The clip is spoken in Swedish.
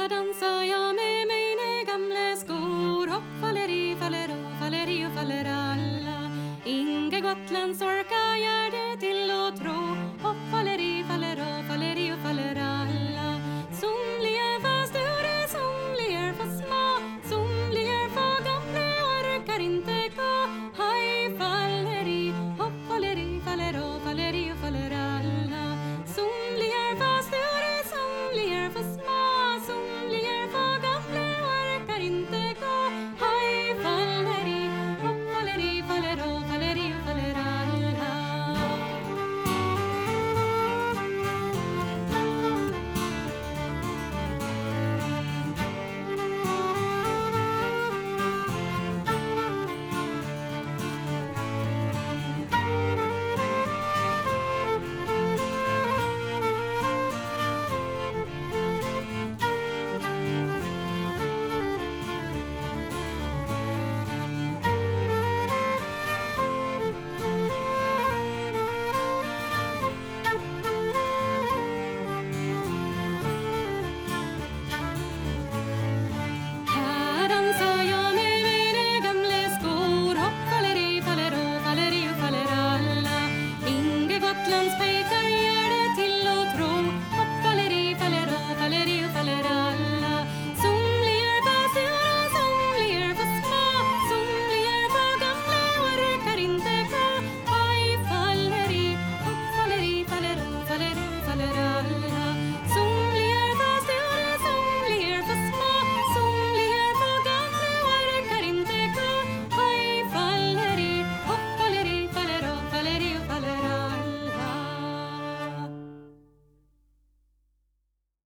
ska dansa jag med mina gamla skor. Hopp faller i, faller och faller alla. Inga Gotlands orka gör det till att tro. Hopp faller